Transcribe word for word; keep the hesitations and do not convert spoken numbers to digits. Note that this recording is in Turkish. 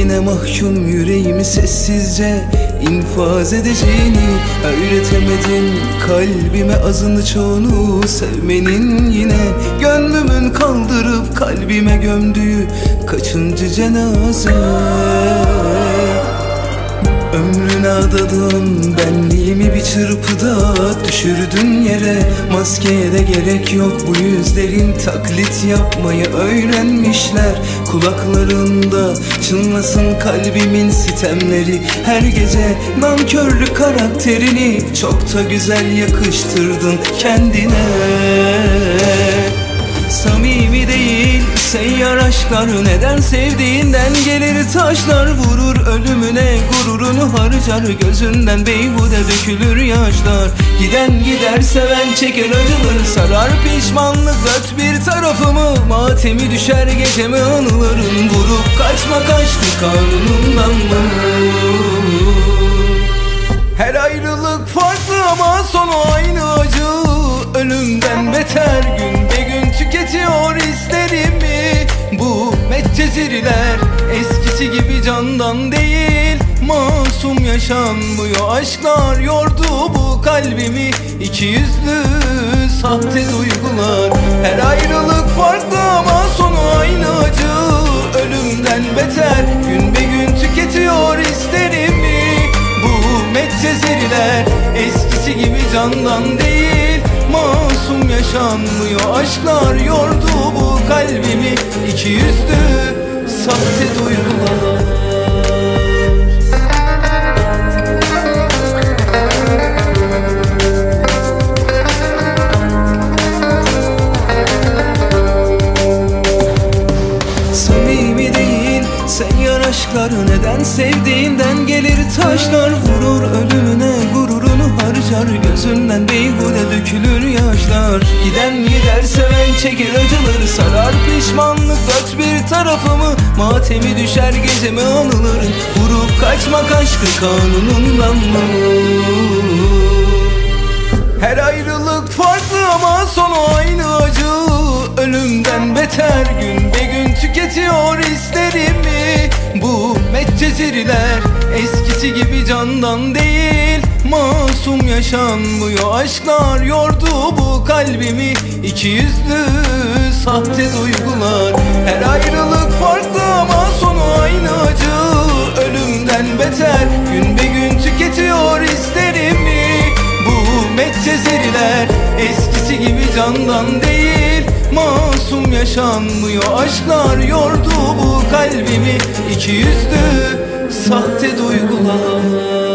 Sevdiğine mahkum yüreğimi sessizce infaz edeceğini öğretemedin kalbime, azını çoğunu sevmenin yine. Gönlümün kaldırıp kalbime gömdüğü kaçıncı cenaze. Ömrüne adadım benliğimi bir çırpıda düşürdün yere. Maskeye de gerek yok, bu yüzlerin taklit yapmayı öğrenmişler. Kulaklarında çınlasın kalbimin sitemleri. Her gece nankörlük karakterini çok da güzel yakıştırdın kendine. Samimi değil seyyar aşklar, neden sevdiğinden gelir taşlar vurur ölümüne, gururunu harcar, gözünden beyhude dökülür yaşlar. Giden gider, seven çeker acıları, sarar pişmanlık dört bir tarafımı. Matemi düşer geceme anıların, vurup kaçmak aşkı kanunundan mı? Her ayrılık farklı ama sonu aynı acı. Ölümden beter gün be gün tüketiyor hislerimi. Bu metceziriler eskisi gibi candan değil. Masum yaşanmıyor aşklar, yordu bu kalbimi iki yüzlü sahte duygular. Her ayrılık farklı ama sonu aynı acı. Ölümden beter gün be gün tüketiyor hislerimi. Bu metceziriler eskisi gibi candan değil. Masum yaşanmıyor aşklar, yordu bu kalbimi iki yüzlü sahte duygular. Samimi değil seyyar aşklar, neden sevdiğinden gelir taşlar vurur ölümüne, gururunu harcar, gözünden beyhude dökülür yaşlar. Giden gider, seven çeker acıları, sarar pişmanlık dört bir tarafımı. Matemi düşer geceme anıların, vurup kaçmak aşkı kanunundan mı? Her ayrılık farklı ama sonu aynı acı. Ölümden beter gün be gün tüketiyor hislerimi. Bu metceziriler eskisi gibi candan değil. Masum yaşanmıyor aşklar, yordu bu kalbimi iki yüzlü sahte duygular. Her ayrılık farklı ama sonu aynı acı. Ölümden beter gün be gün tüketiyor hislerimi. Bu metceziriler eskisi gibi candan değil. Masum yaşanmıyor aşklar, yordu bu kalbimi iki yüzlü sahte duygular.